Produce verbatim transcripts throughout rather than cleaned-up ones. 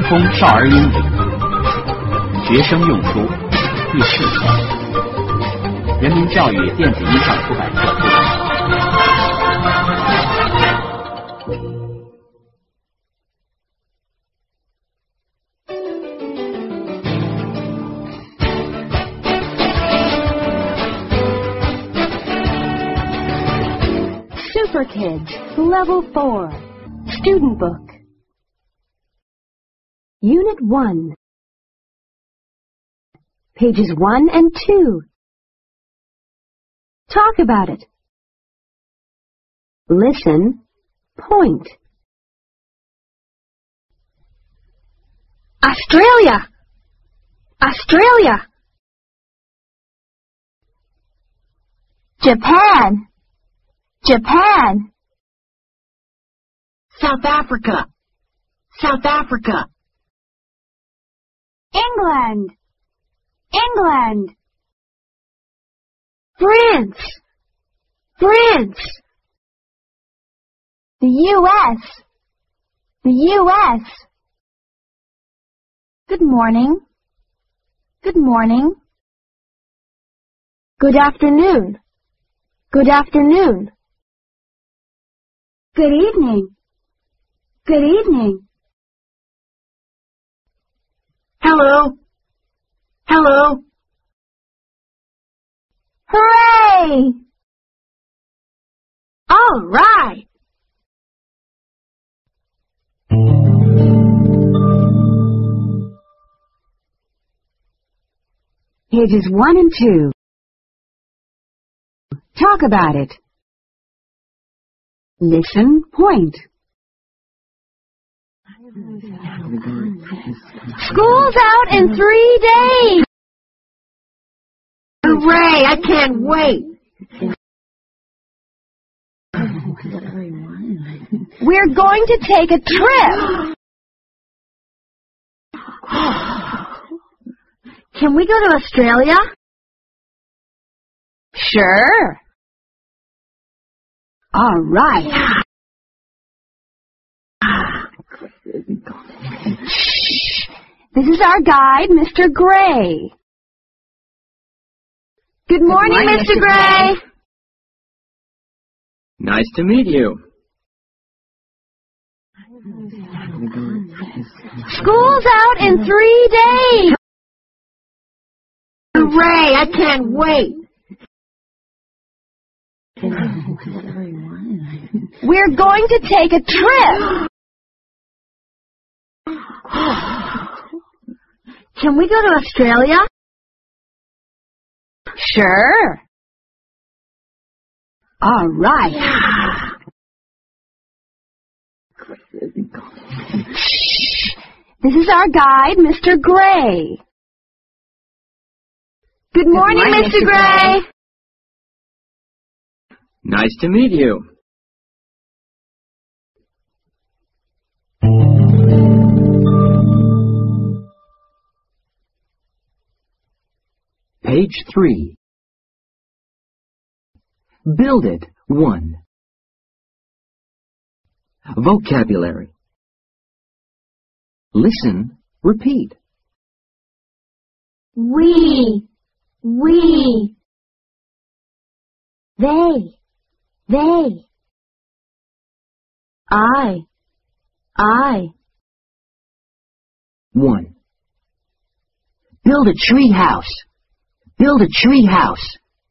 丰少儿英语学生用书第四册，人民教育电子音像出版社出版。 Super Kids, Level four, Student Book. Unit one. Pages one and two. Talk about it. Listen, point. Australia! Australia! Japan! Japan! South Africa! South Africa! England! England! France! France! The U S! The U S! Good morning. Good morning. Good afternoon. Good afternoon. Good evening. Good evening. Hello. Hello. Hooray! All right. Pages one and two. Talk about it. Listen, point. School's out in three days. Hooray! I can't wait. We're going to take a trip. Can we go to Australia? Sure. All right. Shh. This is our guide, Mister Gray. Good morning, morning, Mister Mister Gray. Gray. Nice to meet you. School's out in three days. Hooray! I can't wait. We're going to take a trip. Can we go to Australia? Sure. All right. Shh. This is our guide, Mister Gray. Good morning, morning, Mister Mister Gray. Nice to meet you. Page three. Build it, one. Vocabulary. Listen, repeat. We, we. They, they. I. I. One. Build a tree house. Build a tree house.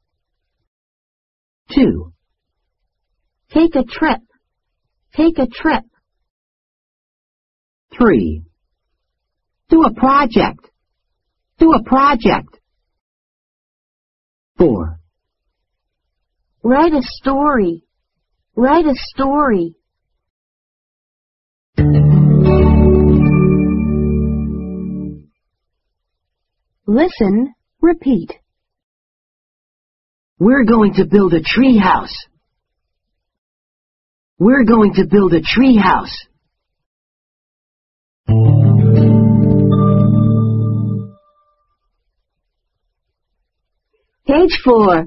Two. Take a trip. Take a trip. Three. Do a project. Do a project. Four. Write a story. Write a story. Listen, repeat. We're going to build a tree house. We're going to build a tree house. Page four.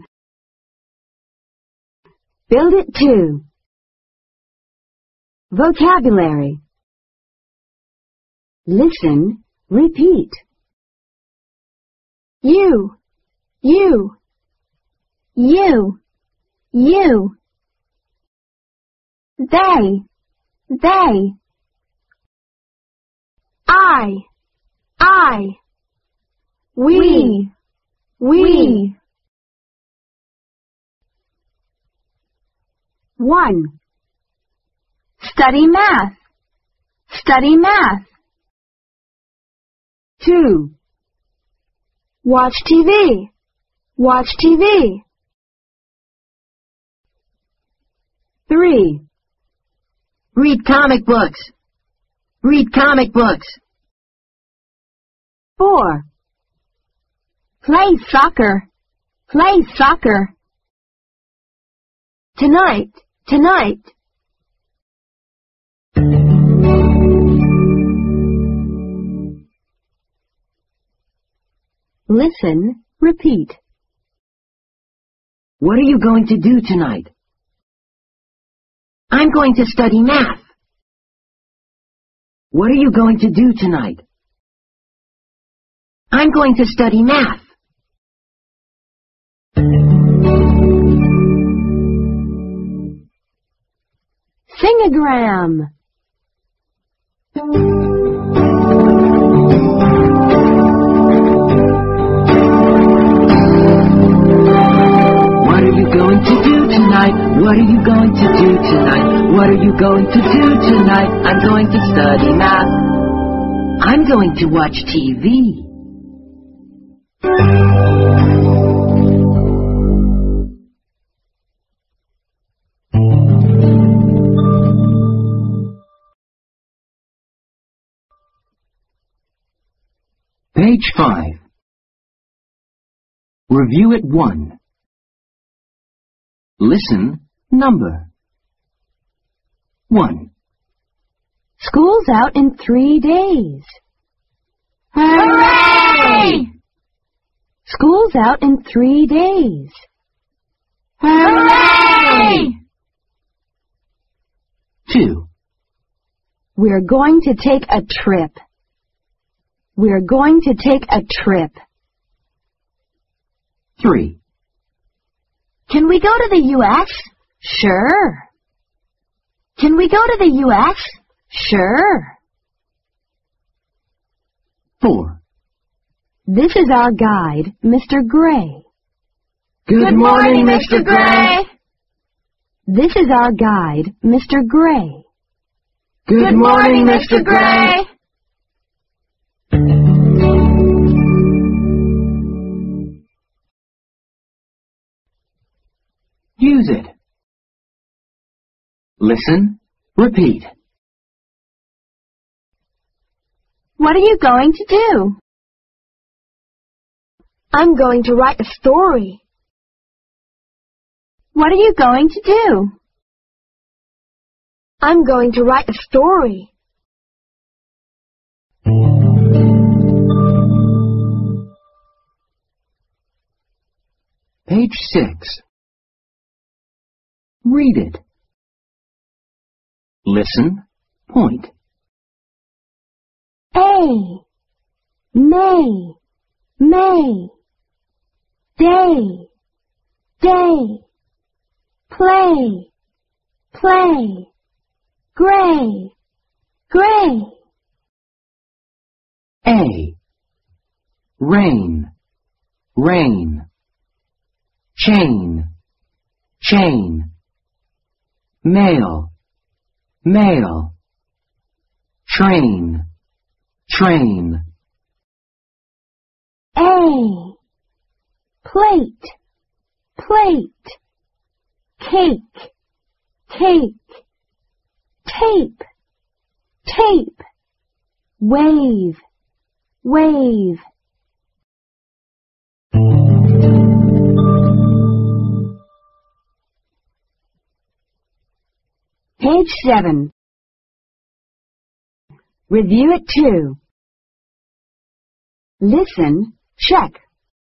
Build it two. Vocabulary. Listen, repeat. You, you, you, you. They, they. I, I. We, we. One. Study math. Study math. Two. Watch T V. Watch T V. Three. Read comic books. Read comic books. Four. Play soccer. Play soccer. Tonight. Tonight. Listen, repeat. What are you going to do tonight? I'm going to study math. What are you going to do tonight? I'm going to study math. Singagram. What are you going to do tonight? What are you going to do tonight? What are you going to do tonight? I'm going to study math. I'm going to watch T V. Page five. Review it one. Listen, number. One. School's out in three days. Hooray! School's out in three days. Hooray! Two. We're going to take a trip. We're going to take a trip. Three. Can we go to the U S? Sure. Can we go to the U S? Sure. Four. This is our guide, Mister Gray. Good, morning, Mister Gray. This is our guide, Mister Gray. Good morning, Mister Gray. Use it. Listen, repeat. What are you going to do? I'm going to write a story. What are you going to do? I'm going to write a story. Page six. Read it. Listen, point. A, May, May, day, day, play, play, gray, gray. A, rain, rain, chain, chain, mail, mail, train, train. A, plate, plate, cake, cake, tape, tape, wave, wave. Page seven. Review it two. Listen, check.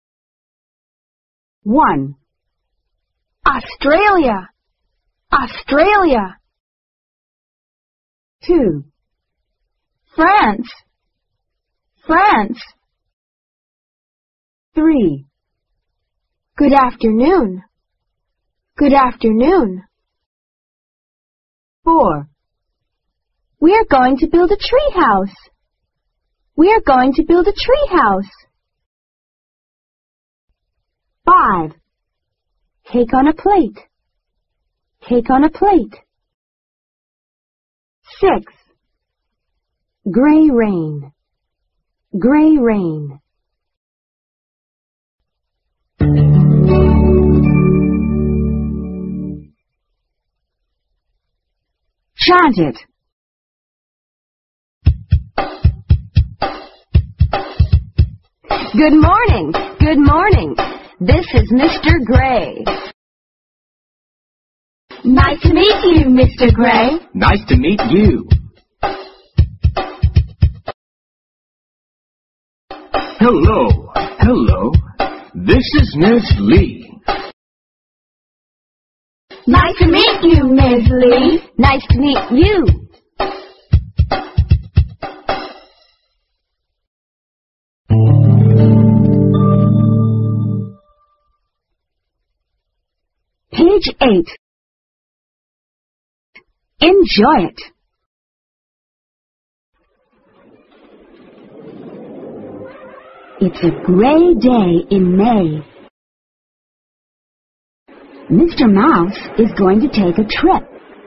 One. Australia, Australia. Two. France, France. Three. Good afternoon. Good afternoon. Four. We are going to build a tree house. We are going to build a tree house. Five. Cake on a plate. Cake on a plate. Six. Gray rain. Gray rain. Chant it. Good morning. Good morning. This is Mister Gray. Nice to meet you, Mister Gray. Nice to meet you. Hello. Hello. This is Miss Lee. Nice to meet you, Miss Lee. Nice to meet you. Page eight. Enjoy it. It's a gray day in May. Mister Mouse is going to take a trip.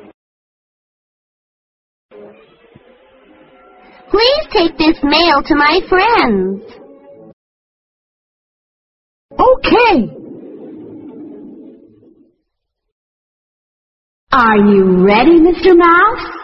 Please take this mail to my friends. Okay. Are you ready, Mister Mouse?